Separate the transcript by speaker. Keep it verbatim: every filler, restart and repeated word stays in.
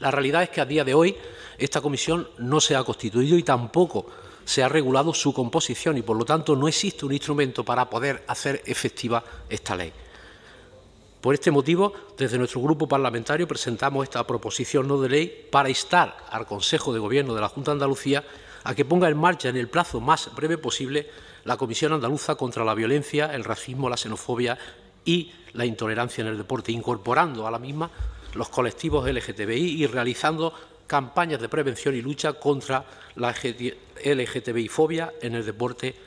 Speaker 1: La realidad es que a día de hoy esta comisión no se ha constituido y tampoco se ha regulado su composición y, por lo tanto, no existe un instrumento para poder hacer efectiva esta ley. Por este motivo, desde nuestro grupo parlamentario presentamos esta proposición no de ley para instar al Consejo de Gobierno de la Junta de Andalucía a que ponga en marcha en el plazo más breve posible la Comisión Andaluza contra la Violencia, el Racismo, la Xenofobia y la Intolerancia en el Deporte, incorporando a la misma los colectivos L G T B I y realizando campañas de prevención y lucha contra la L G T B I fobia en el deporte